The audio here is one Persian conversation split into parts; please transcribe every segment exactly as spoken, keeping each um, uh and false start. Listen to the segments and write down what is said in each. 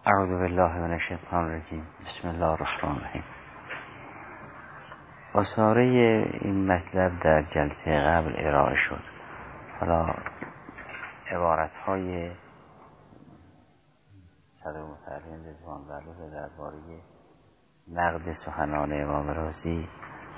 اعوذ بالله من الشیطان الرجیم. بسم الله الرحمن الرحیم. اصاره این مطلب در جلسه قبل ارائه شد. حالا عبارت های صدر متعلم رضوان الله درباره نقد سخنان امام رازی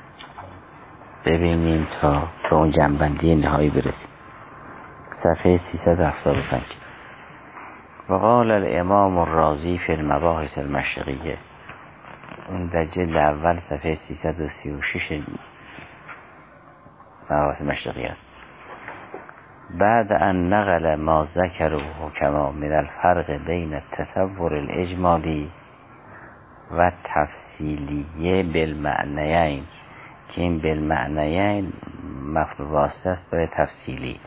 ببینیم تا به اون جنبندی نهایی برسیم. صفحه سیصد و هفتاد و پنج. وقال الامام الرازی فی المباحث المشرقیه، اون در جلد اول صفحه سیصد و سی و شش مباحث مشرقیه است. بعد ان نقل ما ذکره حکما من الفرق بین التصور الاجمالی و تفصیلیه بالمعنیین، که این بالمعنیین مفعول واسطه است برای تفصیلی.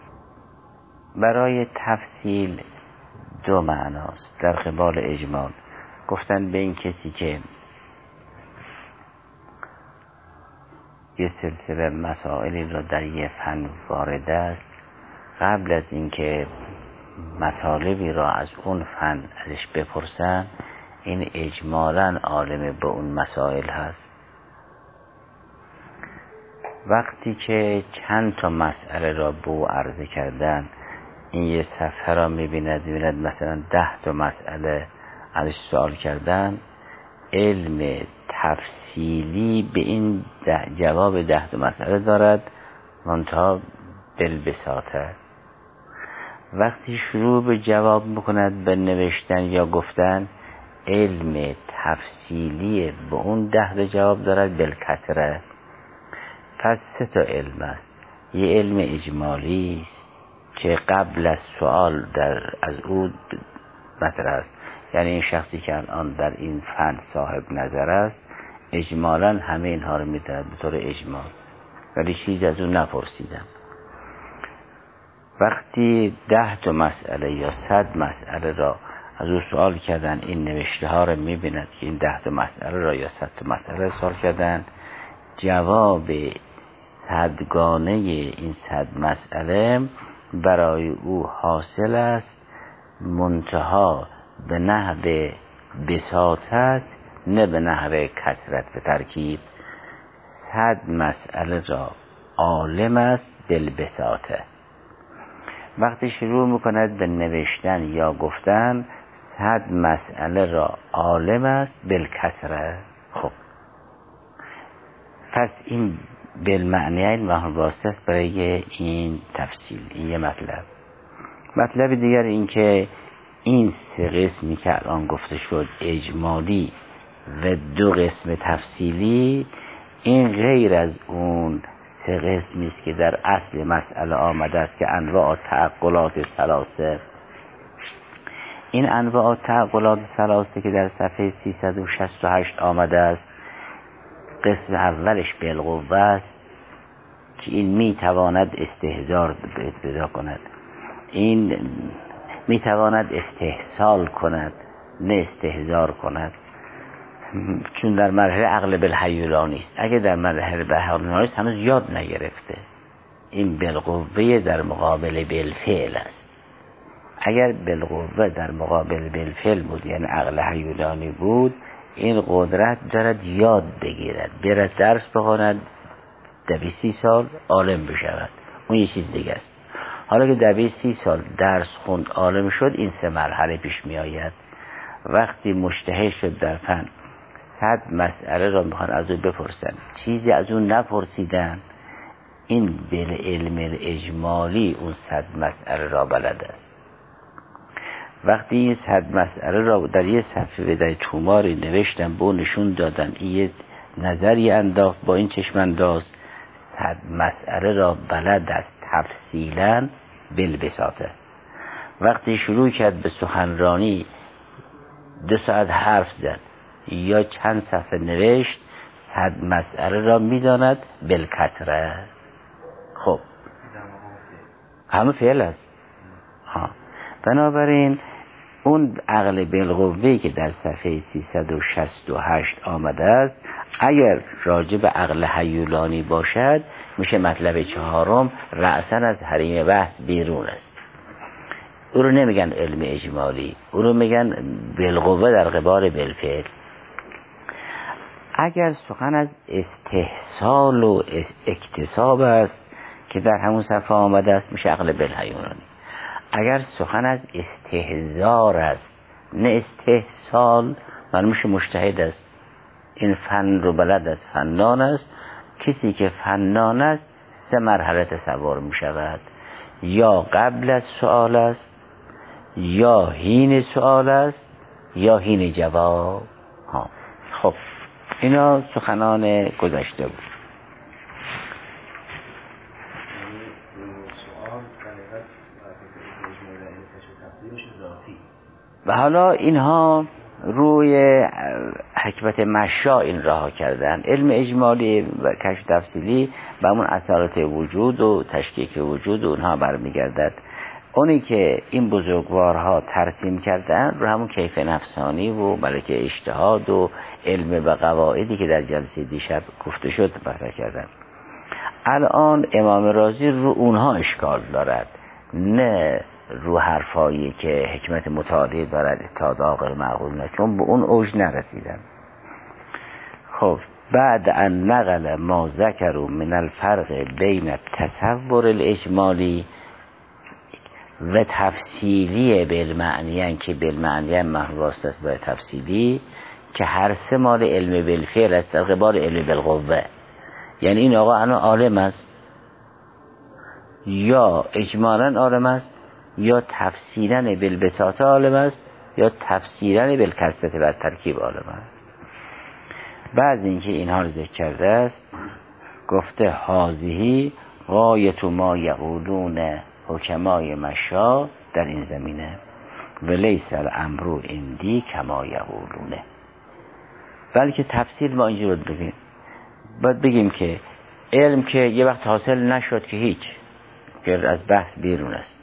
برای تفصیل دو معناست در قبال اجمال. گفتن به این کسی که یه سلسله مسائلی را در یه فن وارد است، قبل از اینکه مطالبی را از اون فن ازش بپرسن، این اجمالاً عالم به اون مسائل هست. وقتی که چند تا مسئله را به او عرضه کردن، این یه صفحه را میبیند میبیند مثلا ده تا مسئله ازش سوال کردن، علم تفصیلی به این ده جواب ده تا مسئله دارد، منتها بالبساطه. وقتی شروع به جواب میکند به نوشتن یا گفتن، علم تفصیلی به اون ده تا جواب دارد بالکثره. پس سه تا علم است. یه علم اجمالی است که قبل از سوال در از او مطرح است، یعنی این شخصی که الان در این فن صاحب نظر است اجمالاً همه اینها رو میداند به طور اجمال، ولی چیز از اون نپرسیدم. وقتی ده تا مسئله یا صد مسئله را از او سوال کردن، این نوشته ها رو میبیند که این ده تا مسئله را یا صد تا مسئله سوال کردن، جواب صدگانه این صد مسئله برای او حاصل است، منتها به نحو بساطت نه به نحو کثرت و ترکیب. صد مسئله را عالم است بالبساطه. وقتی شروع میکند به نوشتن یا گفتن، صد مسئله را عالم است بالکثره. خب پس این بالمعنیین مفعول واسطه است برای این تفصیل. این یه مطلب. مطلب دیگر این که این سه قسمی که الان گفته شد، اجمالی و دو قسم تفصیلی، این غیر از اون سه قسمی است که در اصل مسئله آمده است که انواع تعقلات ثلاثه. این انواع تعقلات ثلاثه که در صفحه سیصد و شصت و هشت آمده است، قسم اولش بالقوه است که این میتواند استحضار پیدا کند، این میتواند استحصال کند نه استحضار کند، چون در مرحله عقل بالهیولانی است. اگه در مرحله بالهیولانی است هنوز یاد نگرفته. این بالقوه در مقابل بالفعل است. اگر بالقوه در مقابل بالفعل بود، یعنی عقل هیولانی بود، این قدرت دارد یاد بگیرد، برد درس بخواند، در بیست سی سال عالم بشود. اون یه چیز دیگه است. حالا که در بیست سی سال درس خوند عالم شد، این سه مرحله پیش می آید. وقتی مجتهد شد در فن، صد مسئله را میخوان از او بپرسن، چیزی از اون نپرسیدن، این بالعلم الاجمالی اون صد مسئله را بلد است. وقتی این صد مسئله را در یه صفحه در توماری نوشتن، به نشون دادن، این یه نظری انداخت با این چشم انداز، صد مسئله را بلد است تفصیلا بالبساطه. وقتی شروع کرد به سخنرانی، دو ساعت حرف زد یا چند صفحه نوشت، صد مسئله را میداند بالکثره. خب همه فعل است. ها. بنابراین اون عقل بالقوه‌ای که در صفحه سیصد و شصت و هشت آمده است، اگر راجع به عقل هیولانی باشد، میشه مطلب چهارم، رأساً از حریم بحث بیرون است. او رو نمیگن علم اجمالی، او رو میگن بالقوه در قبال بالفعل. اگر سخن از استحصال و اکتساب است که در همون صفحه آمده است میشه عقل بالحیوانی. اگر سخن از استحضار است نه استحصال من میشه مجتهد است. این فن رو بلد است، فنان است. کسی که فنان است سه مرحله تصور میشود، یا قبل از سؤال است، یا حین سؤال است، یا حین جواب. ها خب اینا سخنان گذشته بود. و حالا اینها روی حکمت مشا این راه کردن. علم اجمالی و کشف تفصیلی به همون اصالت وجود و تشکیک وجود و اونها برمیگردد. اونی که این بزرگوارها ترسیم کردن رو همون کیف نفسانی و ملکه اجتهاد و علم و قواعدی که در جلسه دیشب گفته شد بحث کردن. الان امام رازی رو اونها اشکال دارد، نه رو حرفایی که حکمت متعالی دارد تا عاقل معقول نه، چون به اون اوج نرسیدن. خب بعد ان نقل ما ذکروا من الفرق بین التصور الاجمالی و تفصیلی بالمعنی که بالمعنی محواست است و تفصیلی که هر سه مال علم بالفعل است در قبال علم بالقوه. یعنی این آقا الان عالم است، یا اجمالاً عالم است، یا تفصیلاً بالبساط عالم است، یا تفصیلاً بالکثرت و ترکیب عالم است. بعد اینکه اینها رو ذکر کرده است گفته حاضی غایت ما یقولون حکمای مشا در این زمینه و لیس الامر عندی کما یقولونه. بلکه تفصیل ما اینجا رو بگیم، باید بگیم که علم که یه وقت حاصل نشد که هیچ، که از بحث بیرون است.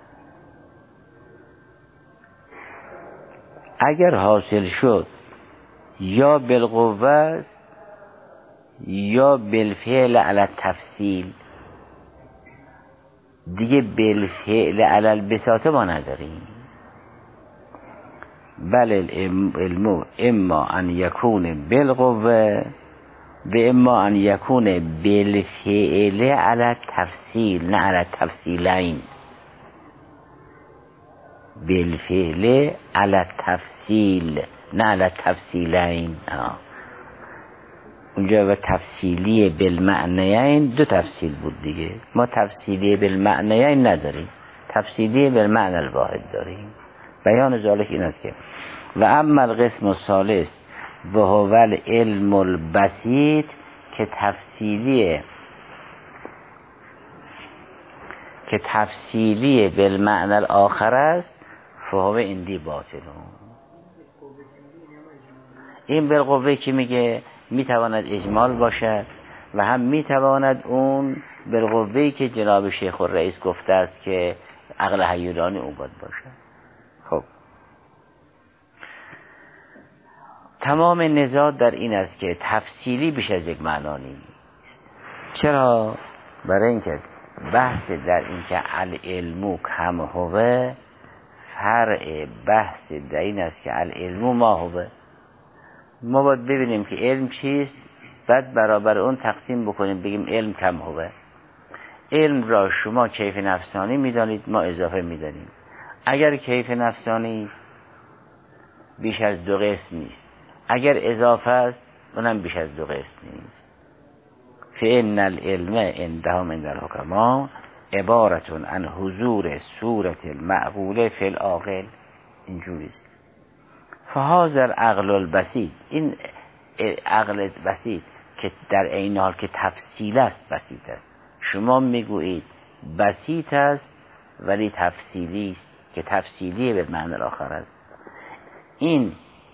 اگر حاصل شد یا بالقوه است یا بالفعل علی تفصیل، دیگه بالفعل علی البساطه ما نداریم. بل العلم اما ان یکون بالقوه و اما ان یکون بالفعل علی تفصیل، نه علی تفصیلین. بالفعل علی تفصیل نه علی تفصیلین. اونجا و تفصیلی بالمعنیین دو تفصیل بود دیگه. ما تفصیلی بالمعنیین نداریم، تفصیلی بالمعنی الواحد داریم. بیان ذالک این است که و اما القسم الثالث و هو العلم البسیط که تفصیلی که تفصیلی بالمعنی الاخر است فهو عندی باطل. این بالقوه که میگه میتواند اجمال باشد و هم میتواند اون بالقوه‌ای که جناب شیخ الرئیس گفته است که عقل حیولانی اون باید باشد. خب تمام نزاع در این است که تفصیلی بیش از یک معنا نیست. چرا؟ برای اینکه بحث در این که العلم کم هوه فرع بحث در این است که العلم ما هوه. ما باید ببینیم که علم چیست، بعد برابر اون تقسیم بکنیم بگیم علم کم هوه. علم را شما کیف نفسانی میدانید، ما اضافه میدانیم. اگر کیف نفسانی بیش از دو قسم نیست، اگر اضافه است اونم بیش از دو قسم نیست. فإن العلم عندهم عند الحکما عبارت عن حضور صورت المعقوله فی العاقل. اینجوری است. فهذا العقل البسیط، این عقل بسیط که در عین حال که تفصیل است بسیط است. شما میگویید بسیط است ولی تفصیلی است که تفصیلی به معنی آخر است. این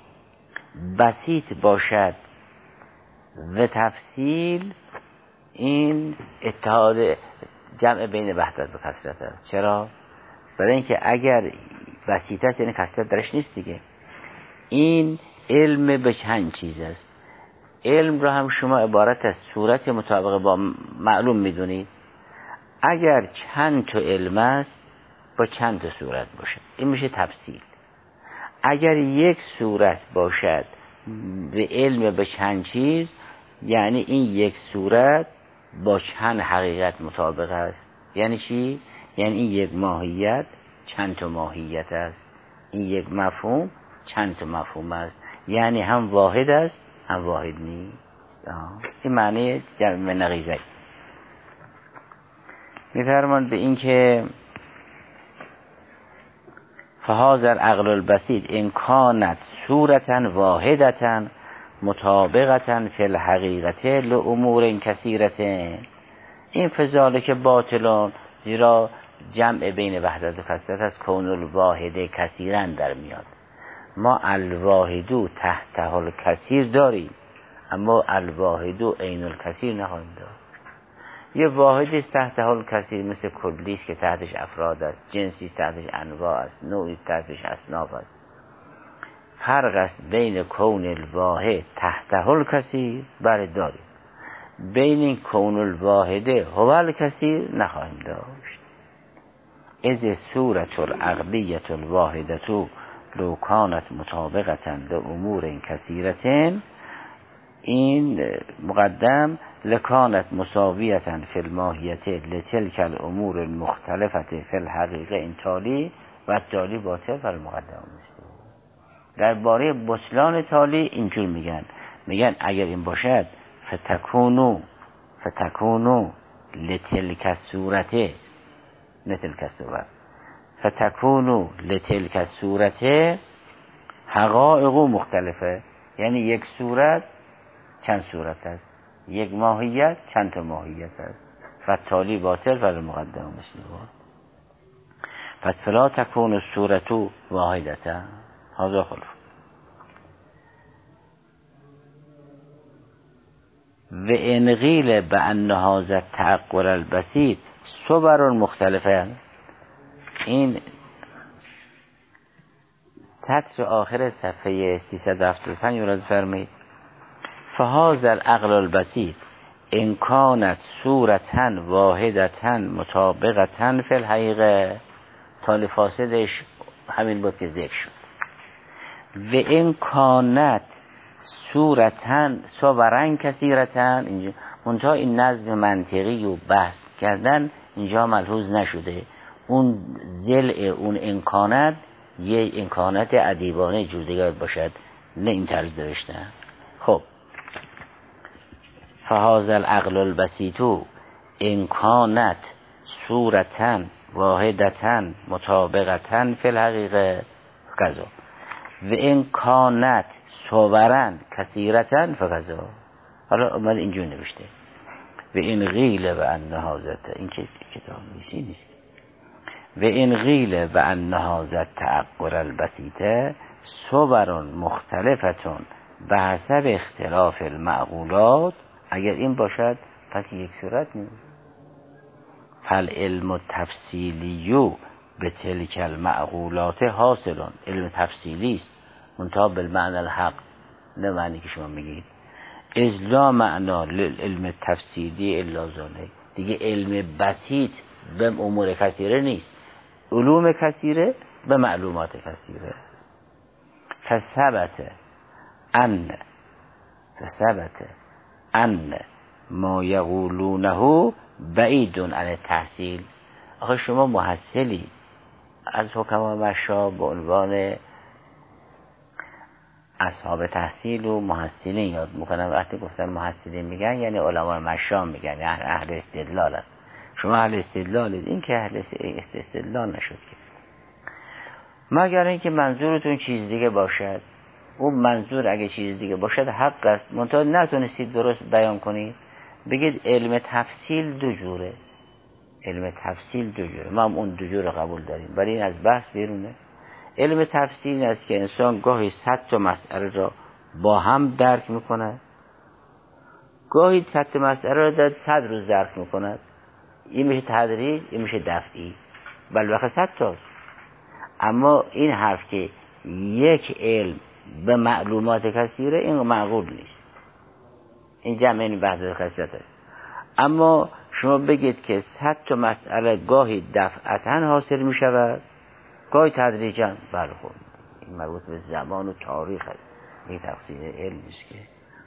بسیط باشد و تفصیل، این اتحاد جمع بین وحدت و کثرت است. چرا؟ برای اینکه اگر بسیط است یعنی کثرت درش نیست دیگه. این علم به چند چیز است. علم را هم شما عبارت از صورت مطابق با معلوم میدونید. اگر چند تا علم است با چند تا صورت باشد، این میشه تفصیل. اگر یک صورت باشد به علم به چند چیز، یعنی این یک صورت با چند حقیقت مطابق است. یعنی چی؟ یعنی این یک ماهیت چند تا ماهیت است، این یک مفهوم چند تا مفهوم است، یعنی هم واحد است هم واحد نیست. این معنی جمع نقیضه. میفرمان به این که فهذا العقل البسيط ان كانت صورتا واحدتا مطابقتا فی الحقیقت لامور کثیرة، این فضاله که باطلان، زیرا جمع بین وحدت و کثرت از کون الواحد کثیرا در میاد. ما الواحدو تحته الکثیر داریم، اما الواحدو عین الکثیر نخواهیم داشت. یه واحدی است تحته الکثیر، مثل کلیست که تحتش افراد است، جنسی تحتش انواع است، نوعی تحتش اصناف است. فرق است بین کون الواحد تحته الکثیر بله داریم، بین این کون الواحده هو الکثیر نخواهیم داشت. اذ صورت العقلیت الواحدة لو کانت مطابقتا لامور کثیرة، این مقدم لکانت مساویتا فی الماهیت لتلک الامور المختلفة فی الحقیقه، این تالی و تالی باطل بر مقدم است. در باره بطلان تالی اینجور میگن، میگن اگر این باشد فتکونو فتکونو لتلک صورته لتلک صورت فتکونو لتلک صورته حقائق مختلفه، یعنی یک صورت چند صورت است، یک ماهیت چند تا ماهیت است، فتالی باطل بر مقدم است. پس فلا تکون الصورة واحدة هذا خلف. و ان قیل بان هذا التعقل البسيط صور مختلفه، این سطر آخر صفحه سیصد و هفتاد و پنج راز فرمید فهذا العقل البسيط ان كانت صورتا واحدتا مطابقتا فی الحقیقه، تالی فاسدش همین بود که ذکر شد. و این کانت صورتا صورن کثیرتا، اینجا منتها این نظم منطقی و بحث کردن اینجا ملحوظ نشده، اون ضلع اون امکانت یه امکانت ادیبانه جور دیگر باشد، نه این طرز نوشتن. خب فهذا العقل البسيط ان كانت صورتا واحدتا مطابقتا فی الحقیقه کذا و ان كانت صورا کثیرتا فکذا. حالا اومد اینجور نوشته و این قیل و ان هذا، این که کتاب نیستی نیست، و این قیل و ان هذا التعقل البسيط صور مختلفتون به حسب اختلاف المعقولات، اگر این باشد پس یک صورت نیست. فالعلم التفصیلی به تلک المعقولات حاصلون، علم تفصیلی است منتها بالمعنى الحق، نه معنی که شما میگید. اذ لا معنا للعلم تفصیلی الا ذلک، دیگه علم بسیط به امور کثیره نیست، علوم کثیره به معلومات کثیره. فثبت ان فثبت ان ما یقولونه بعید عن التحصیل. آخه شما محصلی از حکما مشا به عنوان اصحاب تحصیل و محصلین یاد میکنم. وقتی گفتن محصلین میگن یعنی علما مشا میگن، یعنی اهل استدلال هست. شما اهل استدلالید، این که اهل استدلال نشد که، مگر اینکه منظورتون چیز دیگه باشد. اون منظور اگه چیز دیگه باشد حق است، منتها نتونستید درست بیان کنید. بگید علم تفصیل دو جوره، علم تفصیل دو جوره، ما هم اون دو جور قبول داریم، ولی این از بحث بیرونه. علم تفصیل است که انسان گاهی صد تا مسئله را با هم درک میکند، گاهی صد تا مسئله را در صد روز درک میکند. این میشه تدریج، این میشه دفعی، بل وقت صد تاست. اما این حرف که یک علم به معلومات کثیره، این معقول نیست. این جمع این بحث کثیرت است. اما شما بگید که صد تا مسئله گاهی دفعتاً حاصل می شود، گاهی تدریجاً. بله خب این مربوط به زمان و تاریخ است، این تفسیر علمی است که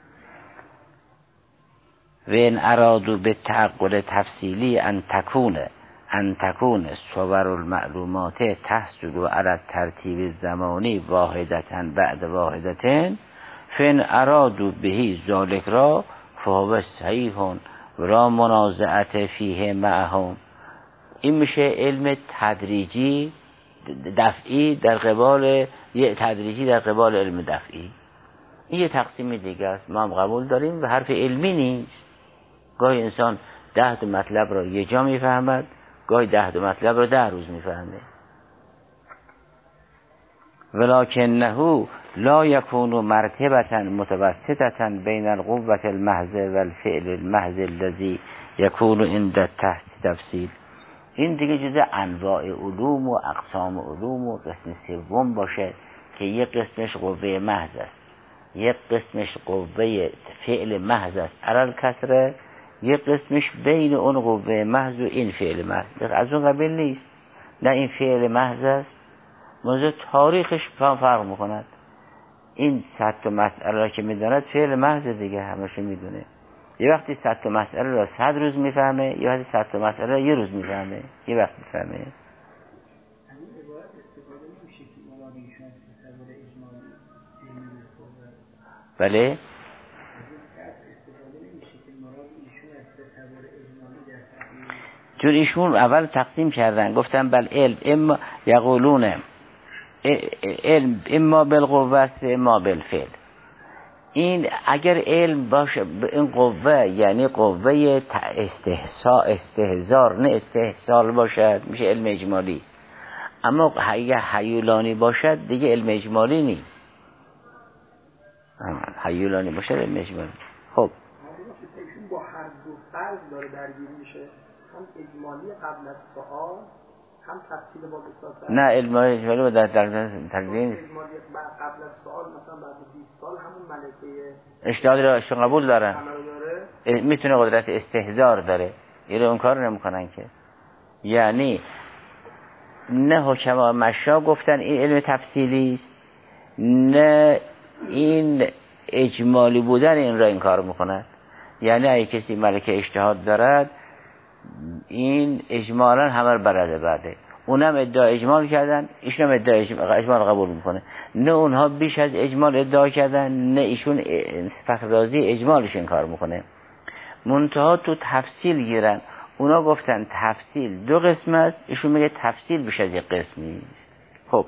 و این ارادو به تعقل تفصیلی ان تکونه ان تکونه صور المعلومات تحصل علی ترتیب زمانی واحدتاً بعد واحدتاً فین ارادو بهی ذالک را فهو صحیح و را منازعت فیه معهم. این میشه علم تدریجی دفعی در قبال یه تدریجی در قبال علم دفعی. این یه تقسیم دیگه است، ما هم قبول داریم و حرف علمی نیست. گاهی انسان ده تا مطلب را یه جا میفهمد، گاهی ده تا مطلب را ده روز میفهمه. ولکنه لا یکون مرتبة متوسطة بین القوة المحض والفعل المحض الذي یکون عند تفصیل. این دیگه جزء انواع علوم و اقسام علوم و قسم سوم باشه که یک قسمش قوه محض است، یک قسمش قوه فعل محض است علل کسره، یک قسمش بین اون قوه محض و این فعل محض از اون قبیل نیست. نه این فعل محض است، موضوع تاریخش فرق میکند. این صد تا مسئله را که میداند فعل محض دیگه همشه میدونه. یه وقتی صد تا مسئله را صد روز میفهمه، یه وقتی صد تا مسئله را یه روز میفهمه، یه وقت میفهمه. بله چون ایشون اول تقسیم کردن گفتن بل علم اما یقولون علم اما بالقوه است اما بالفعل. این اگر علم باشه این قوه یعنی قوه استحسا استهزار نه استحصال باشد میشه علم اجمالی، اما اگر حیولانی باشد دیگه علم اجمالی نیست. حیولانی باشد علم اجمالی. خب با هر دو فرض داره درگیر میشه، هم اجمالی قبل از سوال هم تفصیل با بساطه. نه علم اجمالی با در در تقدیم نیست. اجمالی قبل از سوال مثلا بعد بیست سال همون ملکه اشتهاد را اشتون قبول دارن، میتونه قدرت استهزار داره، این رو اون کار نمیکنن که. یعنی نه حکما مشا گفتن این علم تفصیلی است، نه این اجمالی بودن این را این کار میکنن. یعنی اگه کسی ملکه اجتهاد دارد این اجمالا همه رو بلده بعده، اونم ادعا اجمال کردن ایشون هم ادعا اجمال قبول میکنه. نه اونها بیش از اجمال ادعا کردن نه ایشون فخرازی اجمالش این کار میکنه. منتها تو تفصیل گیرن، اونا گفتن تفصیل دو قسم است، ایشون میگه تفصیل بیش از یک قسمی است. خب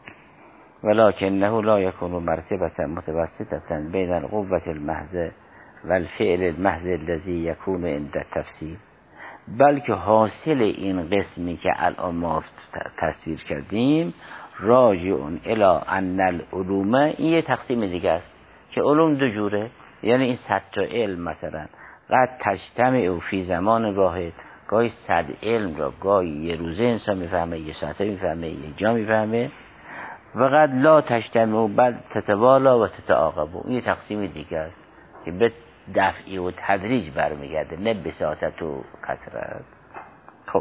ولکنه لا یکون مرتبة متوسطة بین القوة المحض والفعل المحض الذي یکون عند التفصیل، بلکه حاصل این قسمی که الان ما تصویر کردیم راجع الی ان العلوم، این یه تقسیم دیگه است که علوم دو جوره. یعنی این صد تا علم مثلا قد تجتمع فی زمان واحد، گاهی صد علم را گاهی یه روزه انسان میفهمه، یه ساعته میفهمه، یه جا میفهمه، و قد لا تجتمع بل تتوالا و تتعاقب. این یه تقسیم دیگه است که به دفعی و تدریج برمیگرده نه بساطت و کثرت. خب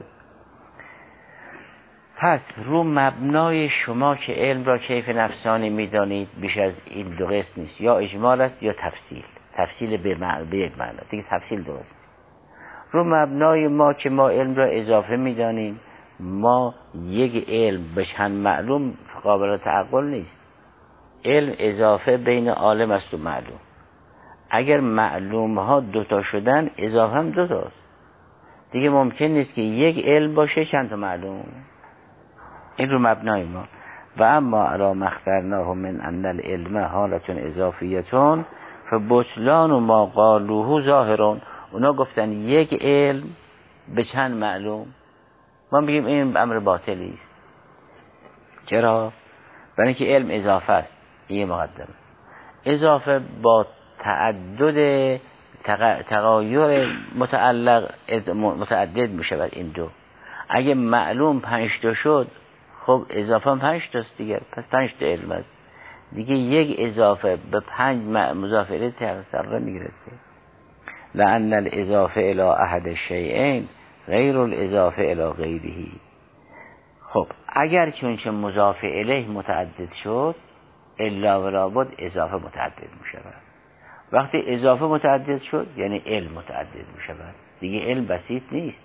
پس رو مبنای شما که علم را کیف نفسانی میدانید بیش از این دو قسم نیست، یا اجمال است یا تفصیل. تفصیل به, معنی به یک معنی دیگه تفصیل درست. رو مبنای ما که ما علم را اضافه میدانیم، ما یک علم به چند معلوم قابل تعقل نیست. علم اضافه بین عالم است و معلوم. اگر معلوم ها دوتا شدن اضافه هم دوتاست دیگه. ممکن نیست که یک علم باشه چند تا معلوم. این رو مبنای ما. و اما علی مخترناه من ان العلم حالت اضافیتون فبطلان و ما قالوه ظاهرون. اونا گفتن یک علم به چند معلوم، ما میگیم این امر باطلی است. چرا؟ برای اینکه علم اضافه است. این مقدمه اضافه با تعدد تغایر متعلق متعدد میشود. این دو اگه معلوم پنج تا شد، خب اضافه هم پنج تاست دیگه، پس پنج تا علم است دیگه. یک اضافه به پنج مضاف الیه تغییر میگیره. لأن الاضافه الى احد الشیئین غیر الاضافه الى غیره. خب اگر چونچه مضاف الیه متعدد شد الا و لابد اضافه متعدد می شود. وقتی اضافه متعدد شد یعنی علم متعدد می شود دیگه، علم بسیط نیست.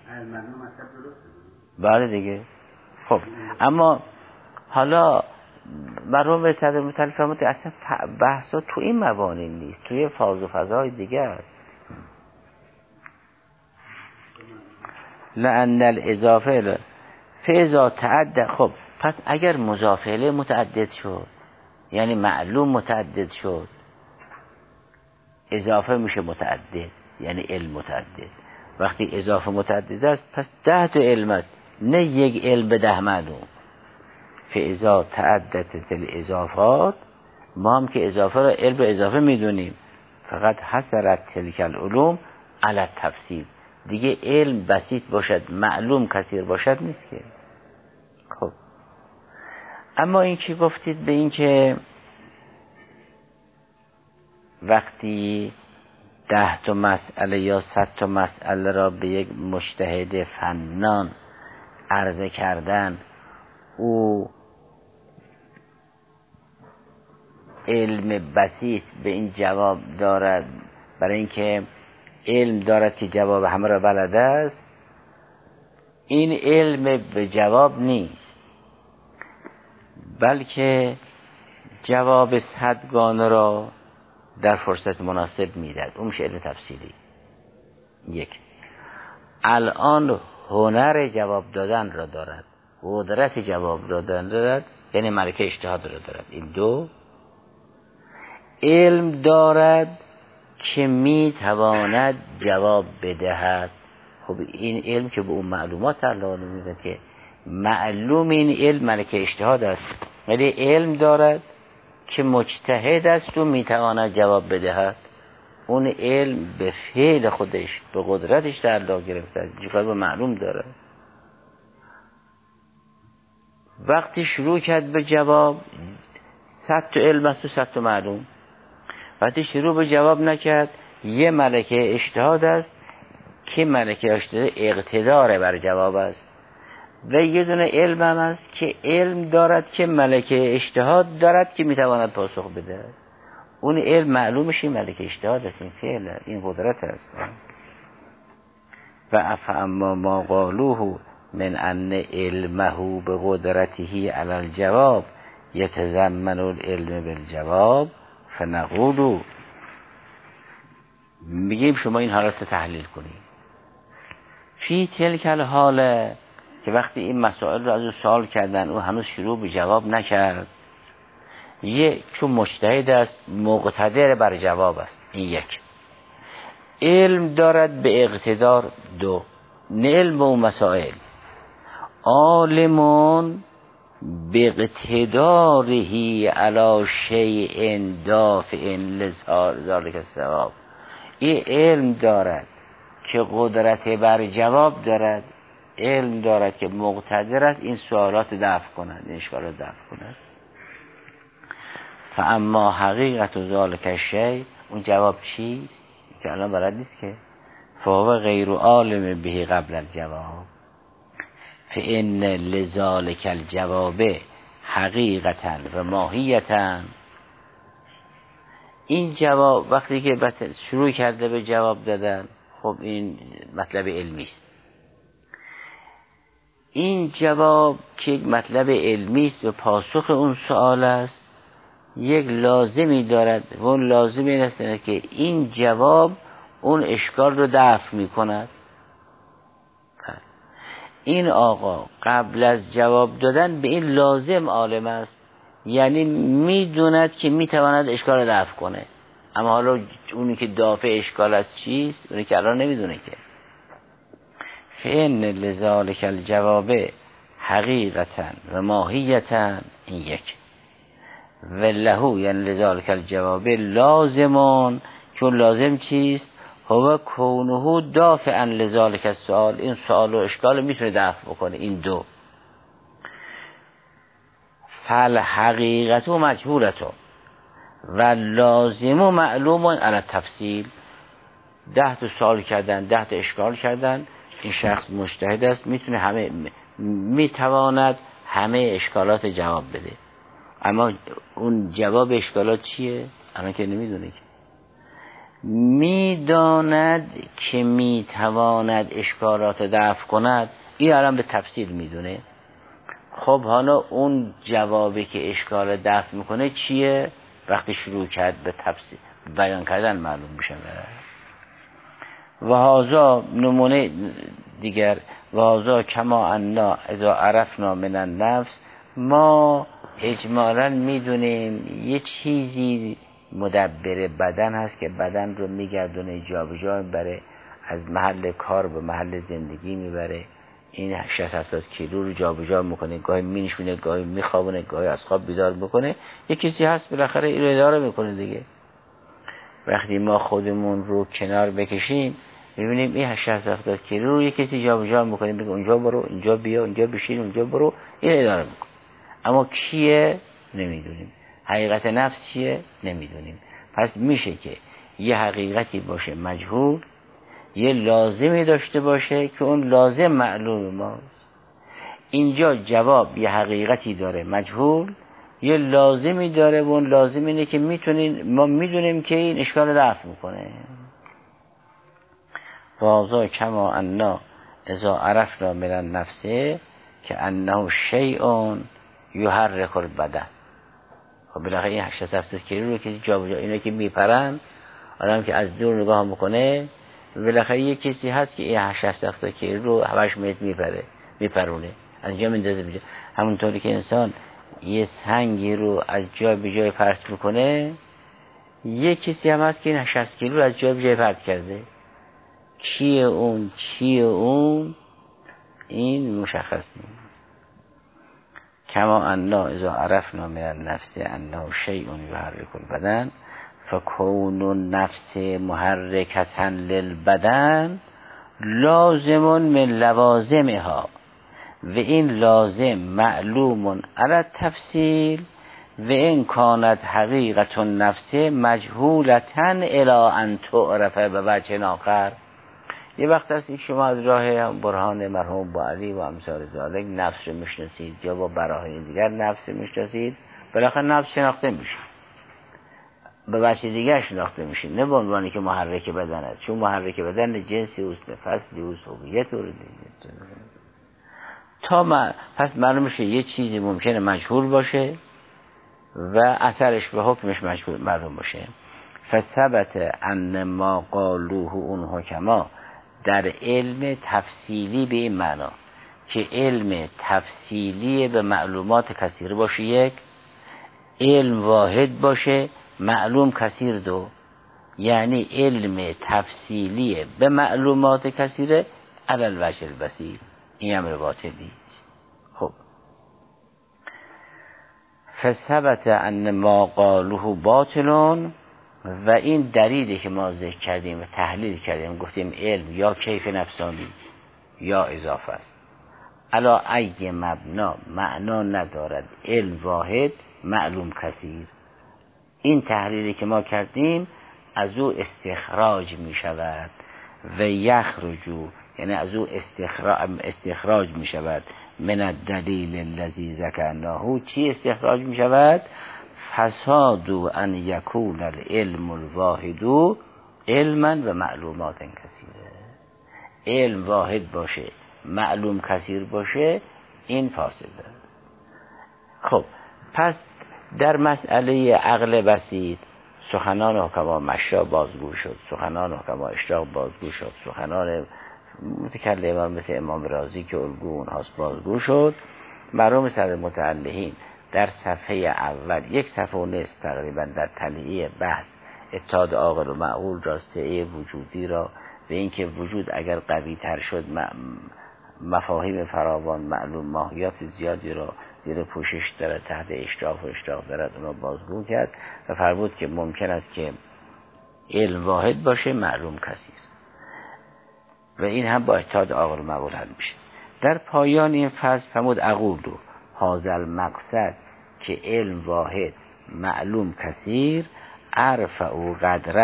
بله دیگه. خب اما حالا مرحوم به صدر مطلع فرمود اصلا بحثا تو این مبانی نیست، توی فاز و فضای دیگه است. لأن الاضافه فاذا تعدد، خب پس اگر مضاف الیه متعدد شد یعنی معلوم متعدد شد، اضافه میشه متعدد یعنی علم متعدد. وقتی اضافه متعدد است پس ده تا علم است، نه یک علم به ده معلوم. فاذا تعددت الاضافات، ما هم که اضافه را علم به اضافه میدونیم، فقط حصرت تلک العلوم علی التفصیل. دیگه علم بسیط باشد معلوم کثیر باشد نیست که. خب اما این که گفتید به این که وقتی ده تا مسئله یا صد تا مسئله را به یک مجتهد فنان عرضه کردن، او علم بسیط به این جواب دارد، برای اینکه علم دارد که جواب همه را بلد است، این علم به جواب نیست، بلکه جواب صدگانه را در فرصت مناسب میدهد. اون میشه علم تفصیلی. یک، الان هنر جواب دادن را دارد، قدرت جواب دادن دارد، یعنی ملکه اجتهاد را دارد. این دو، علم دارد که میتواند جواب بدهد. خب این علم که به اون معلومات تعلق میده که معلوم این علم ملکه اجتهاد است، ولی علم دارد که مجتهد است و میتواند جواب بدهد. اون علم به فعل خودش به قدرتش تعلق گرفته است، چیکار به معلوم داره. وقتی شروع کرد به جواب، صد تا علم است و صد تا معلوم. وقتی شروع به جواب نکرد، یه ملکه اجتهاد است که ملکه اجتهاد اقتدار بر جواب است، و یه دونه علم هم است که علم دارد که ملکه اجتهاد دارد که میتواند پاسخ بده. اون علم معلومش این ملکه اجتهاد است، این فعل، این قدرت است. و افاما ما قالوه من ان علمه به قدرته علی الجواب یتضمن العلم بالجواب فنقولو، میگیم شما این حالت تحلیل کنید. فی تلک الحاله، که وقتی این مسائل رو از او سوال کردن او هنوز شروع به جواب نکرد، یک، چون مجتهد است مقتدر بر جواب است، این یک. علم دارد به اقتدار، دو، نه علم به اون مسائل، عالمون به اقتداره علی شیء دافع لذالک الثواب. این علم دارد که قدرت بر جواب دارد، علم دارد که مقتدر است این سوالات دفع کند، این اشکالات دفع کند. فاما حقیقت ذالک الشیء، اون جواب چیست که الان بلد نیست که، فهو غیر عالم به قبل الجواب، فان لذالک الجواب حقیقتا و ماهیتا. این جواب وقتی که شروع کرده به جواب دادن، خب این مطلب علمی است. این جواب که یک مطلب علمی است و پاسخ اون سوال است، یک لازمی دارد و اون لازمی این است که این جواب اون اشکال رو دفع می کند. این آقا قبل از جواب دادن به این لازم عالم است، یعنی میدوند که میتواند اشکال رو دفع کنه، اما حالا اونی که دافع اشکال است چیست، اونی که الان نمیدونه که. فإن لذالک الجواب حقیقتا و ماهیتا، این یک. و له یعنی لذالک الجواب لازمون، چون لازم چیست، هو کونه دافعا لذالک السؤال، این سؤال و اشکال میتونه دفع بکنه. این دو. فالحقیقت مجهولت و لازم معلوم علی التفصیل، ده تا سوال کردن، ده تا اشکال کردن، این شخص مجتهد است، میتونه همه میتواند همه اشکالات جواب بده. اما اون جواب اشکالات چیه؟ الان که نمیدونه. که میداند که میتواند اشکالات دفع کند، این الان به تفصیل میدونه. خب حالا اون جوابی که اشکال دفع میکنه چیه؟ وقتی شروع کرد به تفصیل بیان کردن معلوم میشه. و هازا نمونه دیگر، و هازا کما انا اذا عرفنا من النفس، ما اجمالا میدونیم یه چیزی مدبر بدن هست که بدن رو میگردونه، جا به جا میبره، از محل کار به محل زندگی میبره، این شصت هفتاد کیلو رو جا به جا میکنه، گاهی مینشونه، گاهی میخوابونه، گاهی از خواب بیدار میکنه. یه کسی هست بالاخره این رو اداره میکنه دیگه. وقتی ما خودمون رو کنار بکشیم ببینیم این شصت هفتاد کیلو رو یه کسی جا به جا میکنه، میگه اونجا برو، اینجا بیا، اونجا بشین، اونجا برو، این اداره میکنه. اما کیه؟ نمیدونیم. حقیقت نفس چیه؟ نمیدونیم. پس میشه که یه حقیقتی باشه مجهول، یه لازمی داشته باشه که اون لازم معلوم ماست. اینجا جواب یه حقیقتی داره مجهول، یه لازمی داره و اون لازم اینه که میتونیم ما میدونیم که این اشکال دفع میکنه. واضح کما انا اذا عرفنا من النفس که انه شیء یحرک البدن. خب بالاخره این شصت هفتاد کیلو رو که جا به جا، اینا که میپرن، آدم که از دور نگاه میکنه بالاخره یه کسی هست که این شصت هفتاد کیلو رو هواش میت میپره میپرونه، از جا میندازه بجا. همونطوری که انسان یه سنگی رو از جا به جای پرت میکنه، یه کسی هم هست که این شصت کیلو رو از جا به جای پرت کرده. کیه اون؟ چیه اون؟ این مشخص نیست. کما انا اذا عرفنا من النفس انه شیء یحرک البدن فکون النفس محرکة للبدن لازم من لوازمها، و این لازم معلوم علی التفصیل و این کانت حقیقت النفس مجهولة الی ان تعرف به وجه آخر. یه وقت هست این شما از راه برهان مرحوم با علی و امثال ذالک نفس رو میشناسید، یا با براهین دیگر نفس رو میشناسید، بالاخره نفس شناخته میشه، به وجه دیگر شناخته میشه، نه به عنوانی که محرک بدن است، چون محرک بدن جنسی اوست، فصلی اوست، هویت اوست. تا ما پس معلوم میشه یه چیزی ممکنه مجهول باشه و اثرش به حکمش مجهول معلوم باشه. فثبت ان ما قالوه اون حکما در علم تفصیلی به این معنا که علم تفصیلی به معلومات کثیر باشه، یک علم واحد باشه معلوم کثیر دو، یعنی علم تفصیلی به معلومات کثیره علی الوجه البصیر. این امر باطلی است. خب فثبت ان ما قالوه باطلون، و این دلیلی که ما ذکر کردیم و تحلیل کردیم، گفتیم علم یا کیف نفسانی یا اضافه است، علا ای مبنا معنا ندارد، علم واحد معلوم کثیر. این تحلیلی که ما کردیم از او استخراج می شود و یخرجو، یعنی از او استخراج, استخراج می شود من الدلیل الذی ذکرناه. چی استخراج می شود؟ فساد ان یکون العلم الواحد علما و معلومات کثیره. علم واحد باشه معلوم کثیر باشه، این فاصله. خب پس در مسئله عقل بسیط سخنان حکما مشا بازگو شد، سخنان حکما اشراق بازگو شد، سخنان متکلمان مثل امام رازی که الگو اونهاست بازگو شد. مرحوم صدر متعلقین در صفحه اول یک صفحه و نصف تقریبا در تلیه بحث اتحاد عاقل و معقول را، سعی وجودی را، به اینکه وجود اگر قوی تر شد مفاهیم فراوان معلوم ماهیات زیادی را زیر پوشش دارد، تحت اشراف و اشراف دارد، اونها بازگو کرد و فرمود که ممکن است که علم واحد باشه معلوم کثیر، و این هم با اتحاد عاقل و معقول حل میشه. در پایان این فصل فرمود اقولو هذا المقصد که علم واحد معلوم کثیر ارفع قدرن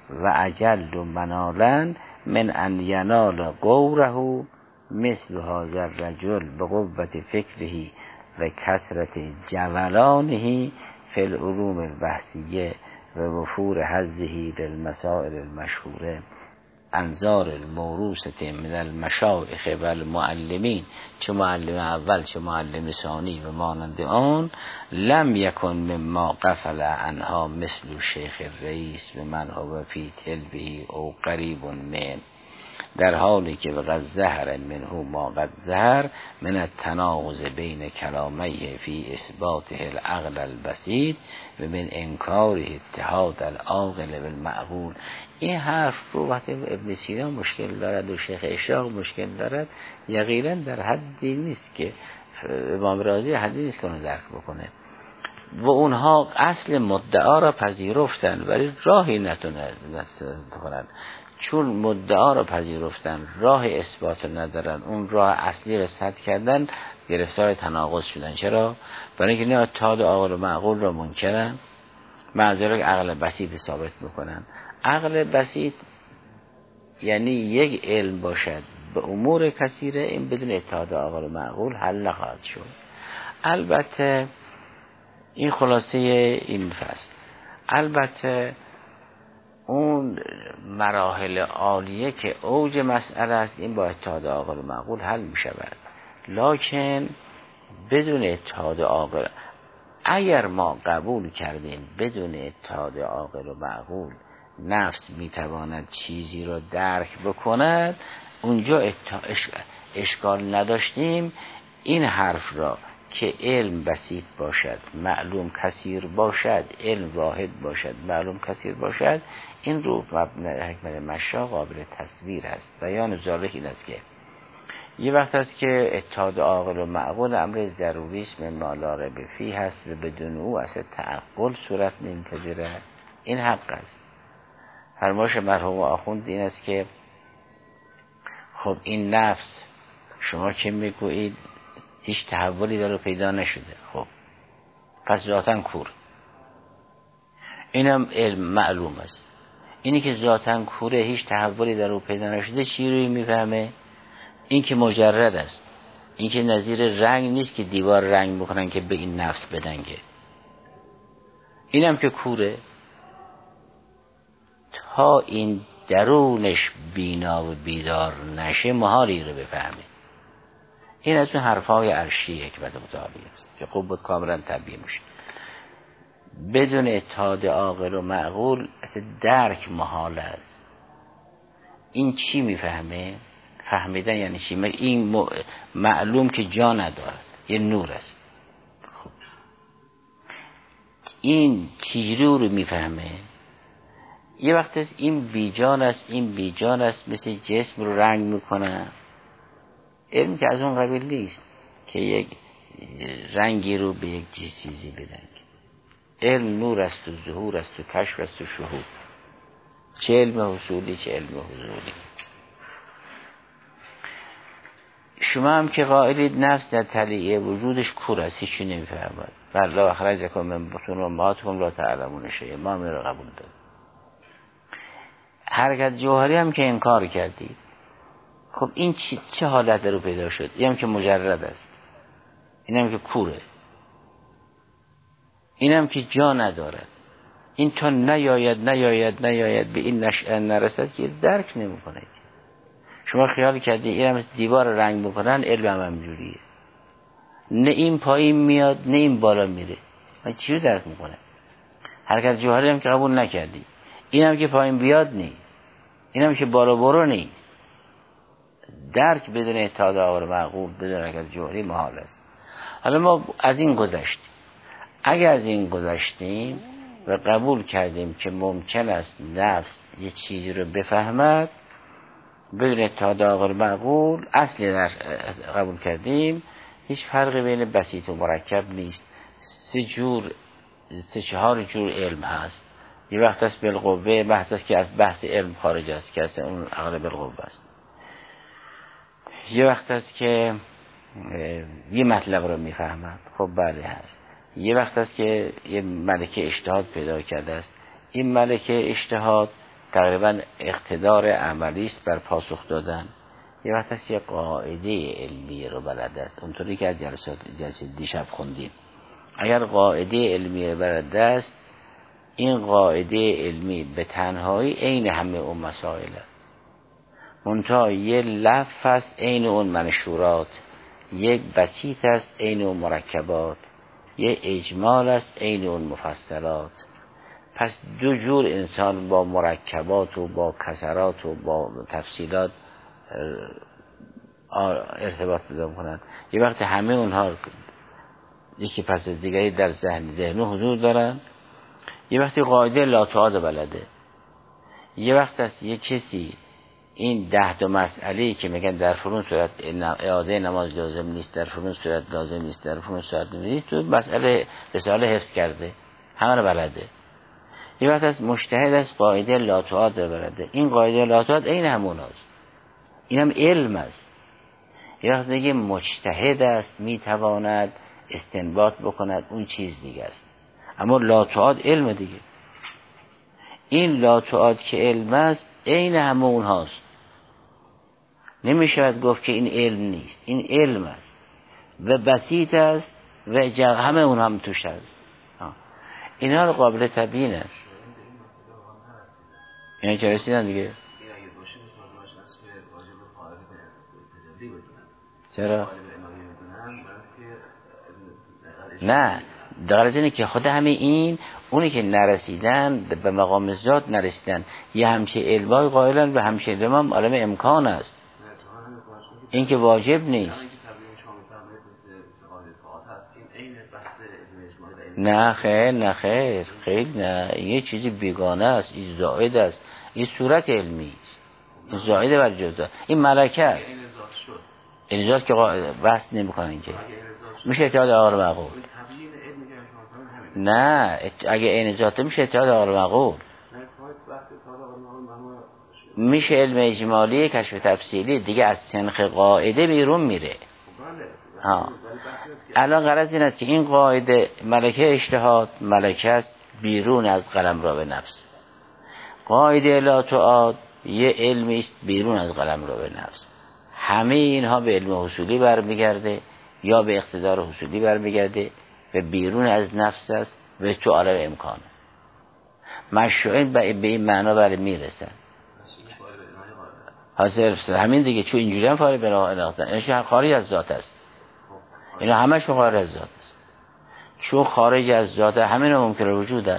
و اجل و منالا من ان ینال قوره مثل هذا الرجل بقوة فکره و کثرت جولانه فی العلوم البحثیه و وفور حظه للمسائل المشهوره انظار الموروثه من المشایخ و المعلمین، چه معلم اول چه معلم ثانی و مانند آن، لم یکن مما قفل عنها مثل شیخ الرئیس و من هو فی تلبه او قریب من، در حالی که وقد ظهر منه ما قد ظهر من التناقض بین کلامه فی اثباته العقل البسیط و من انکار اتحاد العاقل بالمعقول. این حرف رو وقتی ابن سینا مشکل دارد و شیخ اشراق مشکل دارد، یقینا در حدی نیست که امام رازی حدی نیست که اون درک بکنه و اونها اصل مدعا را پذیرفتن ولی راهی نتونن کنن، چون مدعا را پذیرفتن راه اثبات ندارن، اون راه اصلی را سد کردن، گرفتار تناقض شدن. چرا؟ برای اینکه نه اتحاد عاقل و معقول را منکرن، معذرت عقل بسیط ثابت میکنن. عقل بسیط یعنی یک علم باشد به امور کثیره، این بدون اتحاد عاقل و معقول حل نخواهد شد. البته این خلاصه این فصل. البته اون مراحل عالیه که اوج مسئله است، این با اتحاد عاقل و معقول حل می شود، لکن بدون اتحاد عاقل، اگر ما قبول کردیم بدون اتحاد عاقل و معقول نفس می تواند چیزی را درک بکند، اونجا اشکال نداشتیم این حرف را که علم بسیط باشد معلوم کثیر باشد، علم واحد باشد معلوم کثیر باشد، این رو مبنای حکمت مشا قابل تصویر است. بیان ذالک این است که یه وقت است که اتحاد عاقل و معقول امر ضروری است مما لا ریب فیه هست و بدون او اصلا تعقل صورت نمی‌پذیرد. این حق است. فرمایش مرحوم آخوند این است که خب این نفس شما که میگویید هیچ تحولی داره پیدا نشده، خب پس ذاتاً کور، اینم علم معلوم است. اینی که ذاتاً کوره هیچ تحولی داره پیدا نشده چی روی میفهمه؟ این که مجرد است، این که نظیر رنگ نیست که دیوار رنگ بکنن که به این نفس بدنگه، اینم که کوره، تا این درونش بینا و بیدار نشه محالی رو بفهمه. این از اون حرفای عرشی حکمت متعالی است که خوب بود کاملا طبیعی میشه. بدون اتحاد عاقل و معقول اصلا درک محال است. این چی میفهمه؟ فهمیدن یعنی چی؟ این معلوم که جا ندارد، یه نور است. خب این چیزی رو میفهمه؟ یه وقت است این بیجان است، این بیجان است، مثل جسم رو رنگ میکنه. علم که از اون قبیل نیست که یک رنگی رو به یک چیزی بدن. علم نور است و ظهور است و کشف است و شهود، چه علم حصولی چه علم حضوری. شما هم که قائلید نفس در طلیعه وجودش کور است، هیچی نمیفهمد. والله اخرجکم من بطون امهاتکم لا تعلمون شیئا، ما می رو قبول داریم. حرکت جوهری هم که انکار کردید، خب این چی چه حالت رو پیدا شد؟ این هم که مجرد است، این هم که کوره، این هم که جا ندارد. این تا نیاید نیاید نیاید به این نشأه نرسد که درک نمی کنه. شما خیال کردی این هم دیوار رنگ بکنن، علم هم همجوریه، نه این پایین میاد نه این بالا میره، من چی رو درک میکنه؟ حرکت جوهری هم که قبول نکردی، این هم که پایین بیاد نیست، این هم که بالا برو نیست. درک بدون اتحاد عاقل و معقول بدون حرکت جوهری محال است. حالا ما از این گذشتیم. اگر از این گذشتیم و قبول کردیم که ممکن است نفس یه چیزی رو بفهمد بدون اتحاد عاقل و معقول، اصلی در قبول کردیم، هیچ فرقی بین بسیط و مرکب نیست. سه جور سه چهار جور علم هست. یه وقت است بالقوه، بحث است که از بحث علم خارج است که از اون عقل بالقوه است. یه وقت است که یه مطلب رو میفهمد، خب بله هست. یه وقت است که یه ملکه اجتهاد پیدا کرده است، این ملکه اجتهاد تقریبا اقتدار عملی است بر پاسخ دادن. یه وقت هست یه قاعده علمی رو بلد است، اونطوری که از جلسات جلسه دیشب خوندیم. اگر قاعده علمی رو بلد است، این قاعده علمی به تنهایی عین همه اون مسائل است. منتها یه لفظ است عین اون منشورات، یک بسیط است عین اون مرکبات، یه اجمال است عین اون مفصلات. پس دو جور انسان با مرکبات و با کسرات و با تفصیلات ارتباط پیدا کنند. یه وقت همه اونها یکی پس از دیگری در ذهن ذهن حضور دارن، یه وقتی قاعده لا تعاد بلده. یه وقت است یه کسی این ده تا مسئله‌ای که میگن در فلان صورت اعاده نماز لازم نیست، در فلان صورت لازم نیست، در فلان صورت نیست، تو مسئله رساله حفظ کرده، همه رو بلده. یه وقت است مجتهد است قاعده لا تعاد بلده. این قاعده لا تعاد عین همون هست، این هم علم است. یه وقت دیگه مجتهد است میتواند استنباط بکند، اون چیز دیگه است. اما لا تعاد علم دیگه. این لا تعاد که علم است عین همه اون هاست. نمیشود گفت که این علم نیست، این علم است و بسیط است و همه اون هم توش هست. اینا رو قابل تبیینه. اینا چه رسیدن دیگه؟ چرا؟ نه، دارد اینه که خود همه این اونی که نرسیدن به مقام ذات نرسیدن، یه همچه علمای قائلن و همچه علم هم عالم امکان است، این که واجب نیست. نه خیر نه خیر خیر نه، این چیزی بیگانه است، این زائد است، این صورت علمی است، این زائد بر جزا، این ملکه است. این ذات که بحث نمی کنن که میشه اتحاد آقا معقول. نه اگه این ذات میشه اتحاد آقا معقول، میشه علم اجمالی کشف تفصیلی دیگه از سنخ قاعده بیرون میره. ها الان غرض این است که این قاعده ملکه اجتهاد ملکه است بیرون از قلمرو نفس. قاعده لا تعاد یه علمی است بیرون از قلمرو نفس. همه اینها به علم حصولی برمیگرده یا به اقتدار حصولی برمیگرده و بیرون از نفس است و تو عالم امکانه. مشروعین به این معنا برای میرسن. حاصل همین دیگه، چون اینجوری هم فارغ بنا انداختن، اینش خارج از ذات است. اینا همش خارج از ذات است. چون خارج از ذات همین ممکنه وجودن.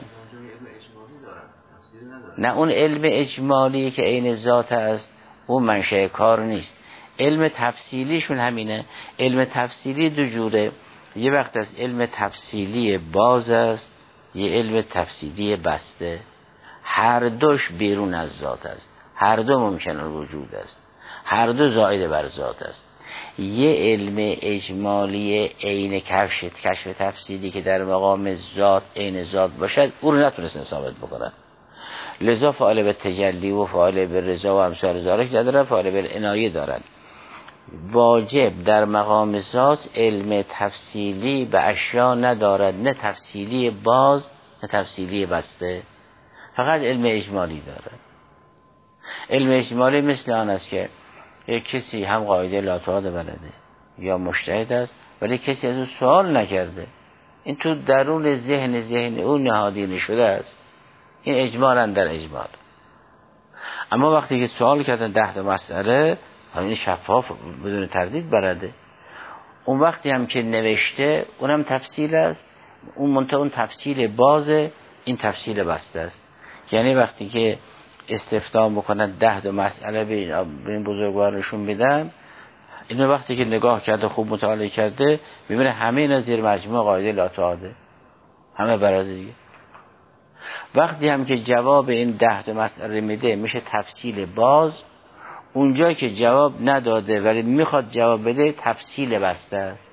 نه اون علم اجمالی که عین ذات است اون منشأ کار نیست. علم تفصیلیشون همینه. علم تفصیلی دو جوره، یه وقت از علم تفصیلی باز است، یه علم تفصیلی بسته. هر دوش بیرون از ذات است، هر دو ممکنه وجود است، هر دو زائد بر ذات است. یه علم اجمالی عین کشف کشف تفصیلی که در مقام ذات عین ذات باشد او رو نتونستن ثابت بکنن. لذا فاعل به تجلی و فاعل به رضا و امثال ذالک ندارن، فاعل به عنایه دارن. واجب در مقام ذات علم تفصیلی به اشیا ندارد، نه تفصیلی باز نه تفصیلی بسته، فقط علم اجمالی دارد. علم اجمالی مثل آن است که یک کسی هم قاعده لا تعاد بلده یا مجتهد است ولی کسی از او سوال نکرده، این تو درون ذهن ذهن او نهادینه شده است، این اجمالا در اجمال. اما وقتی که سوال کردن ده تا مسئله همین شفاف بدون تردید برده، اون وقتی هم که نوشته اونم تفصیل است، اون منطقه اون تفصیل بازه، این تفصیل بسته است. یعنی وقتی که استفتاء بکنن ده تا مسئله به این بزرگوار نشون بدن، اینو وقتی که نگاه کرده خوب مطالعه کرده میبینه همه اینا زیر مجموع قاعده لا تعاده، همه برده دیگه. وقتی هم که جواب این ده تا مسئله میده میشه تفصیل باز، اونجا که جواب نداده ولی میخواد جواب بده تفصیل بسته است.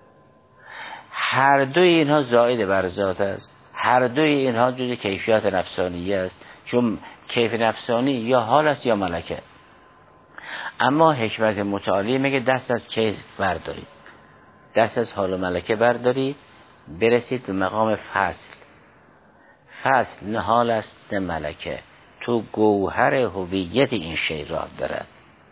هر دوی اینها زائد بر ذات است، هر دوی اینها جز کیفیات نفسانی است، چون کیف نفسانی یا حال است یا ملکه. اما حکمت متعالی میگه دست از کیف بردارید، دست از حال و ملکه بردارید، برسید به مقام فصل. فصل نه حال است نه ملکه، تو گوهر هویت این شی را دارد.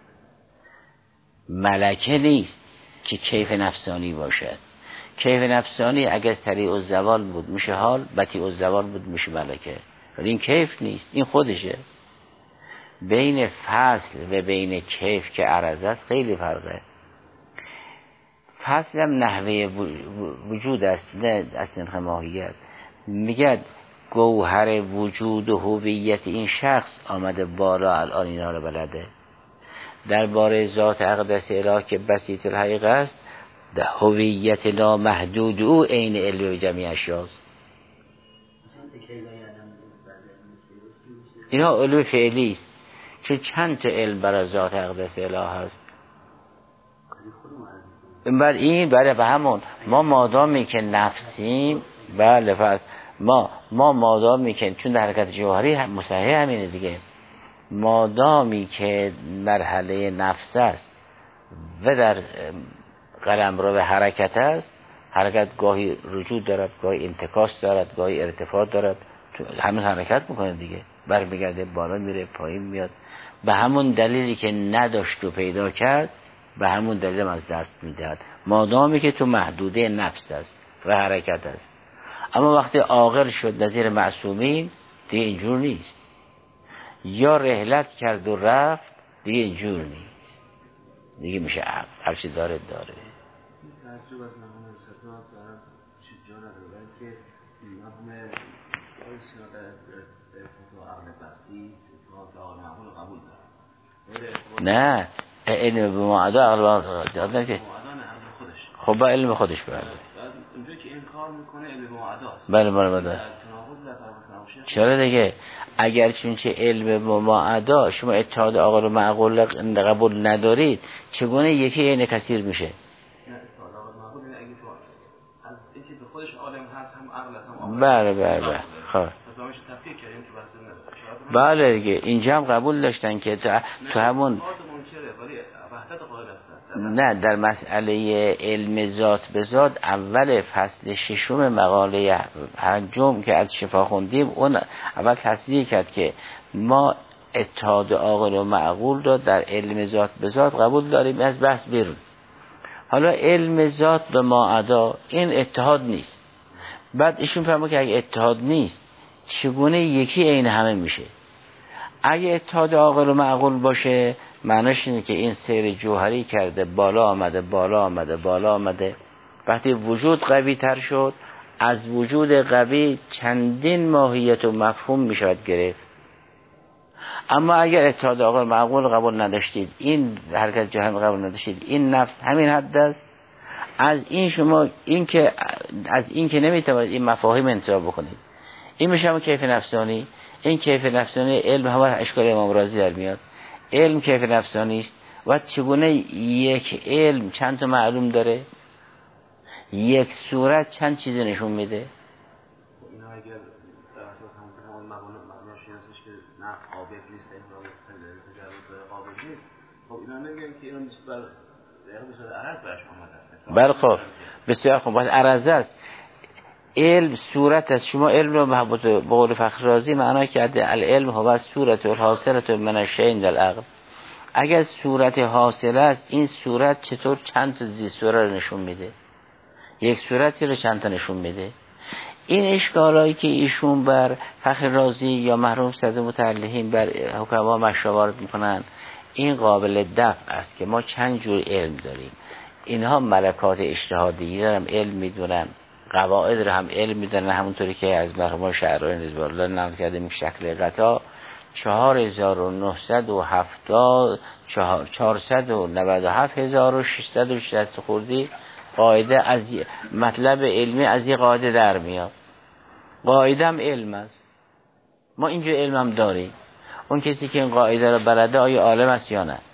ملکه نیست که کیف نفسانی باشد. کیف نفسانی اگر سریع الزوال بود میشه حال، بطیء الزوال بود میشه ملکه، ولی این کیف نیست، این خودشه. بین فصل و بین کیف که عرض است خیلی فرقه. فصل هم نحوه وجود است، نه اصلا ماهیت. میگه گوهر وجود و هویت این شخص آمده بالا، الان اینا رو بلده. درباره ذات اقدس الهی که بسیط الحقیقه است، ده هویت نامحدود او عین علم جمعی اشیاست. اینا علم فعلی است، چون چند تا علم برای ذات اقدس الهی هست. بر این برای به همون ما مادامی که نفسیم، بله فرض ما ما مادامی که چون در حرکت جوهری مصحح همینه دیگه، مادامی که مرحله نفس است و در قلم رو به حرکت است، حرکت گاهی رجوع دارد، گاهی انتکاس دارد، گاهی ارتفاع دارد، همین حرکت میکنه دیگه، برمیگرده بالا میره پایین میاد. به همون دلیلی که نداشت و پیدا کرد، به همون دلیل از دست میدهد، مادامی که تو محدوده نفس است و حرکت است. اما وقتی عاقل شد نظیر معصومین دیگه اینجور نیست، یا رحلت کرد و رفت دیگه اینجور نیست، دیگه میشه عقل، هر چی داره داره. تعجب از مقام ستاد دارم چیز جا نداره که مقام بایستی ها در فتوح عقل بسیط فتوح عقل معقول قبول دارم. نه علم به معدا عقل معدا که خب با علم خودش برده اونجا که انکار میکنه علم به معدا است. بله بله بله. چرا دیگه؟ اگر چون چه علم به معدا شما اتحاد عقل و معقول قبول ندارید، چگونه یکی عین کثیر میشه؟ بله بله بله. خب بله دیگه اینجا هم قبول داشتن که تو, تو همون نه در مسئله علم ذات به ذات اول فصل ششم مقاله پنجم که از شفا خوندیم، اون اول تصریح کرد که ما اتحاد عاقل و معقول رو در علم ذات به ذات قبول داریم از بحث بیرون. حالا علم ذات به معدا این اتحاد نیست. بعد ایشون فهمه که اگه اتحاد نیست چگونه یکی عین همه میشه؟ اگه اتحاد عاقل و معقول باشه معناش اینه که این سیر جوهری کرده، بالا آمده بالا آمده بالا آمده، وقتی وجود قوی تر شد از وجود قوی چندین ماهیت و مفهوم میشود گرفت. اما اگر اتحاد عاقل و معقول قبول نداشتید، این حرکت جهان قبول نداشتید، این نفس همین حد است، از این شما این که از این که نمیتوانید این مفاهیم انتخاب بکنید، این میشه همون کیف نفسانی. این کیف نفسانی علم همه اشکال امام رازی در میاد. علم کیف نفسانی است. و چگونه یک علم چند تا معلوم داره، یک صورت چند چیز نشون میده. اینا اگر در اساس همون مبناش هستش که نفس قابل نیست، تجربه قابل نیست، خب اینا نمیگن که اینا مثل بر مثل عرض برش آمده. بله خب بسیار خوب. باید عرض است. علم صورت است. شما علم رو محبوط به قول فخر رازی معنی کرده العلم هو صورت الحاصله من الشیء در العقل. اگر صورت حاصله است، این صورت چطور چند تا زی صورت رو نشون میده؟ یک صورتی رو چند تا نشون میده؟ این اشکالایی که ایشون بر فخر رازی یا مرحوم سید متعلقین بر حکما مشاورت میکنن، این قابل دفع است که ما چند جور علم داریم. اینها ملکات اجتهادی هم علم میدونن، قواعد رو هم علم میدونن، همونطوری که از مرحوم شعرانی رضوان الله نقل کرده می شکل قطع چهار هزار و نهصد و هفتاد چهارصد و نود و هفت هزار و ششصد و شصت خوردی قاعده از مطلب علمی از یه قاعده در میاد. قاعده هم علم است. ما اینجا علم هم داریم. اون کسی که این قاعده رو بلده آیا عالم است یا نه؟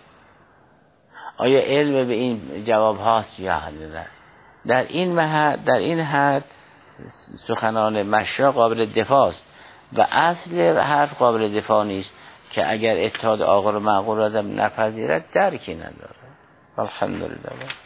آیا علم به این جواب هاست یا نه؟ در این محل در این حد سخنان مشرا قابل دفاع است و اصل حرف قابل دفاع نیست که اگر اتحاد عاقل و معقول آدم نپذیرد درکی نداره. الحمدلله.